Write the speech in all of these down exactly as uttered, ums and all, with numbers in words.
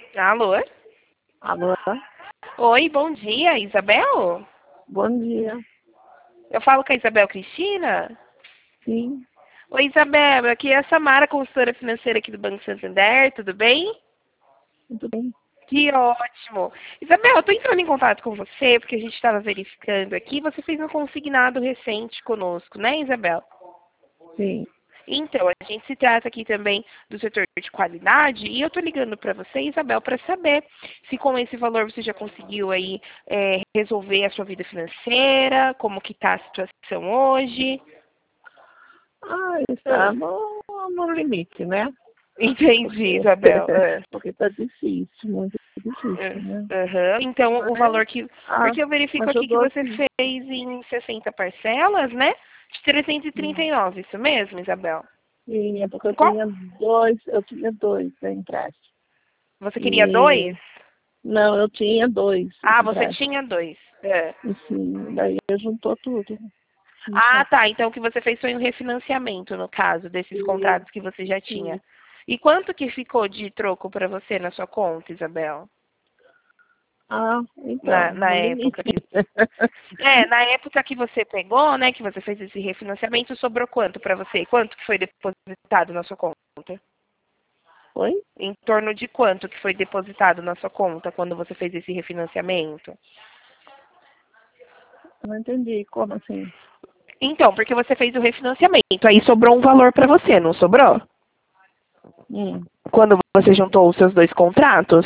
Alô? Alô? Oi, bom dia, Isabel? Bom dia. Eu falo com a Isabel Cristina? Sim, Oi, Isabel, aqui é a Samara, consultora financeira aqui do Banco Santander, tudo bem? tudo bem? Que ótimo. Isabel, eu tô entrando em contato com você porque a gente estava verificando aqui, você fez um consignado recente conosco, né, Isabel? Sim. Então, a gente se trata aqui também do setor de qualidade e eu estou ligando para você, Isabel, para saber se com esse valor você já conseguiu aí é, resolver a sua vida financeira, como que está a situação hoje. Ah, está no, no limite, né? Entendi, Porque, Isabel. É. porque está difícil, muito difícil, né? É, aham. Então, o Mas, valor que... ah, Porque eu verifico mas eu aqui que dou você assim. fez em sessenta parcelas, né? De trezentos e trinta e nove, isso mesmo, Isabel? Sim, é porque eu Qual? tinha dois, eu tinha dois empréstimo. Você queria E dois? não, eu tinha dois Ah, você empréstimos. tinha dois. É. E sim, daí eu juntou tudo. Ah, Então, tá. Então o que você fez foi um refinanciamento, no caso, desses e, contratos que você já tinha. e, E quanto que ficou de troco para você na sua conta, Isabel? ah, Na, então, na no época limite. que. É, na época que você pegou, né, que você fez esse refinanciamento, sobrou quanto para você? Quanto que foi depositado na sua conta? Foi? Em torno de quanto que foi depositado na sua conta quando você fez esse refinanciamento? Eu não entendi. Como assim? Então, porque você fez o refinanciamento, aí sobrou um valor para você, não sobrou? Hum. Quando você juntou os seus dois contratos?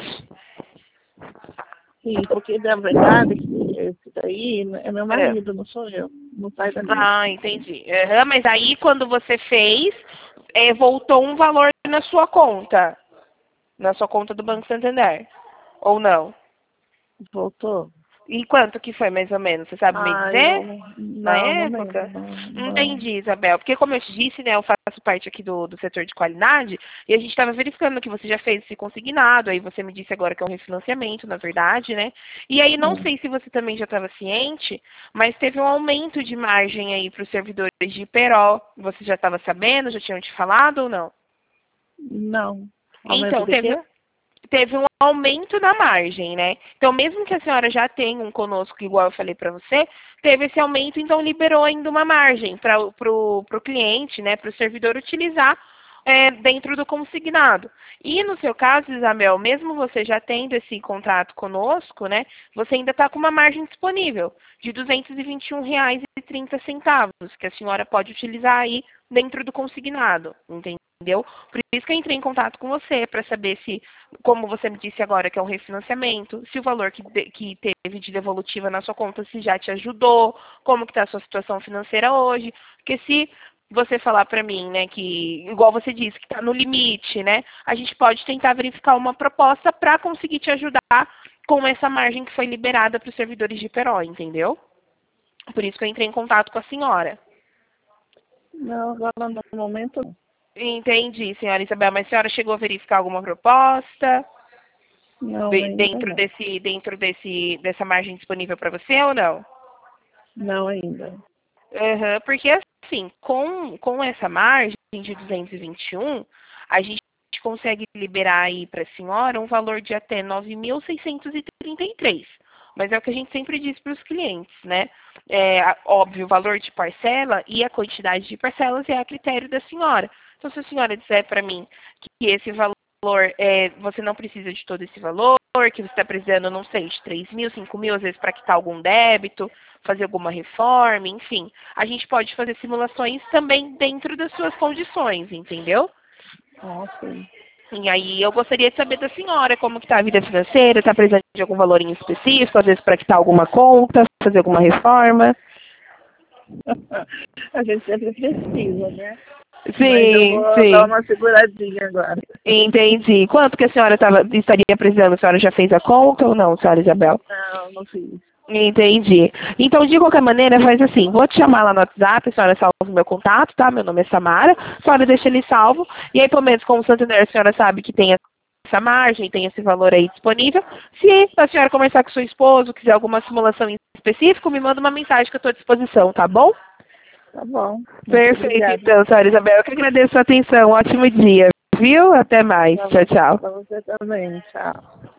Sim, porque na verdade esse daí é meu É. marido, não sou eu. Não sai da minha. Ah, entendi. Aham, mas aí quando você fez, é, voltou um valor na sua conta. Na sua conta do Banco Santander. Ou não? Voltou? E quanto que foi mais ou menos? Você sabe me Ah, dizer? eu Na não, não lembro, época? não, não. Entendi, Isabel. Porque como eu te disse, né, eu faço parte aqui do, do setor de qualidade e a gente estava verificando que você já fez esse consignado, aí você me disse agora que é um refinanciamento, na verdade, né? E aí não Hum. sei se você também já estava ciente, mas teve um aumento de margem aí para os servidores de Iperó. Você já estava sabendo? Já tinham te falado ou não? Não. Aumento Então, de quê? teve, teve um aumento na margem, né? Então, mesmo que a senhora já tenha um conosco, igual eu falei para você, teve esse aumento, então liberou ainda uma margem para o cliente, né, para o servidor utilizar é, dentro do consignado. E no seu caso, Isabel, mesmo você já tendo esse contrato conosco, né, você ainda está com uma margem disponível de duzentos e vinte e um reais e trinta centavos, que a senhora pode utilizar aí dentro do consignado, entendeu? Por isso que eu entrei em contato com você, para saber se, como você me disse agora, que é um refinanciamento, se o valor que, de, que teve de devolutiva na sua conta, se já te ajudou, como que está a sua situação financeira hoje, porque se você falar para mim, né, que, igual você disse, que está no limite, né, a gente pode tentar verificar uma proposta para conseguir te ajudar com essa margem que foi liberada para os servidores de Peró, entendeu? Por isso que eu entrei em contato com a senhora. Não, agora no momento não. Entendi, senhora Isabel, mas a senhora chegou a verificar alguma proposta Não, de- ainda dentro não. desse, dentro desse, dessa margem disponível para você ou não? Não ainda. Aham, porque assim, com, com essa margem de duzentos e vinte e um, a gente consegue liberar aí para a senhora um valor de até nove mil seiscentos e trinta e três. Mas é o que a gente sempre diz para os clientes, né? É, a- óbvio, o valor de parcela e a quantidade de parcelas é a critério da senhora. Então, se a senhora disser para mim que esse valor, é, você não precisa de todo esse valor, que você está precisando, não sei, de três mil, cinco mil, às vezes para quitar algum débito, fazer alguma reforma, enfim. A gente pode fazer simulações também dentro das suas condições, entendeu? Ah, sim. E aí eu gostaria de saber da senhora como que está a vida financeira, está precisando de algum valor em específico, às vezes para quitar alguma conta, fazer alguma reforma. A gente sempre precisa, né? Mas eu Sim, vou dar sim. uma seguradinha agora. Entendi. Quanto que a senhora tava, estaria precisando? A senhora já fez a conta ou não, senhora Isabel? Não, não fiz. Entendi. Então, de qualquer maneira, faz assim, vou te chamar lá no WhatsApp, a senhora salva o meu contato, tá? Meu nome é Samara, a senhora deixa ele salvo, e aí, pelo menos, como o Santander, a senhora sabe que tem essa margem, tem esse valor aí disponível. Se a senhora conversar com seu esposo, quiser alguma simulação em específico, me manda uma mensagem que eu estou à disposição, tá bom? Tá bom. Muito Perfeito, obrigada. então, senhora Isabel. Eu que agradeço a atenção. Ótimo dia. viu? Até mais. Tchau, tchau. Pra você também, tchau.